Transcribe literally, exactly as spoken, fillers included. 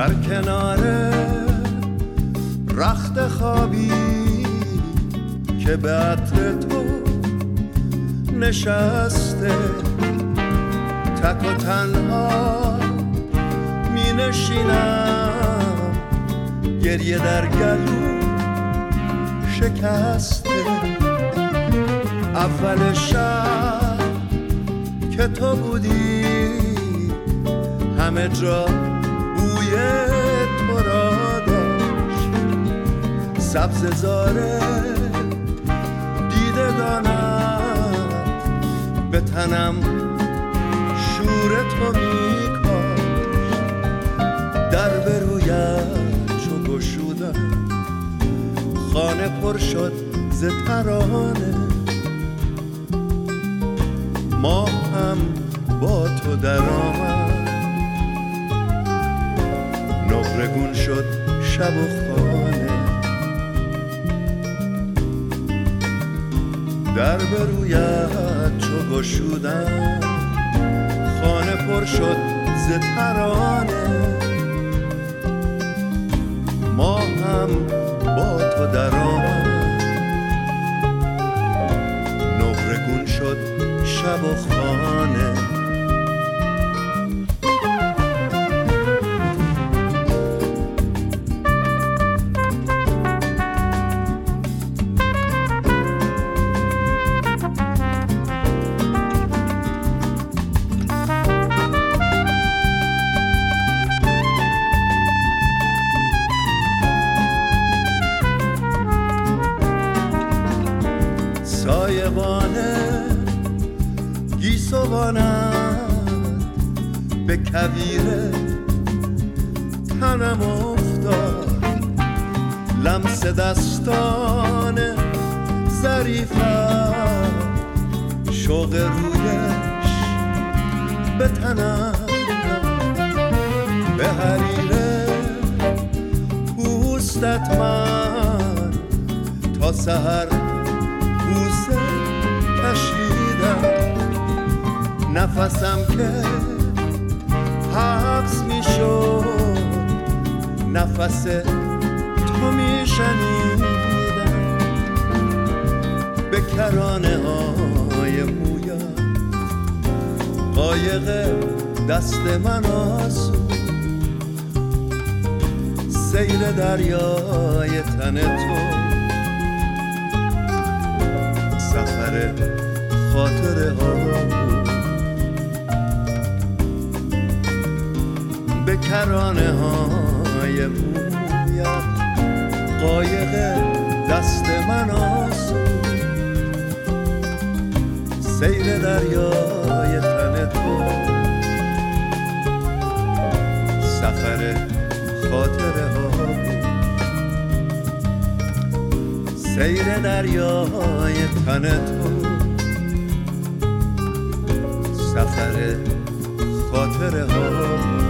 در کنار رخت خوابی که به عطر تو نشسته، تک و تنها می نشینم، گریه در گلو شکسته. اول شب که تو بودی همه جا بوی تو را داشت، سبز زاره دیدگانم به تنم شور تو میکاشت. در به رویت چو گشودم خانه پر شد ز ترانه، ما هم با تو در آمد، نقرگون شد شب و خانه. در به رویت چو گشودم خانه پر شد ز ترانه، ما هم با تو در آمد، نقرگون شد شب و خانه. سایبانه گیسوانت به کویر تنم افتاد، لمس دستان ظریفم شوق رویش به تنم، به حریر پوستت من تا سحر بوسه کشیدم، نفسم که حبس می شد نفس تو می شنیدم. به کرانه های مویت قایق دست من آسود، سیر دریای تن تو سفر خاطره ها بود. به کرانه های مویت قایق دست من آسود، سیر دریای تن تو سفر خاطره ها بود. سیر دریای تن تو سفر خاطره ها.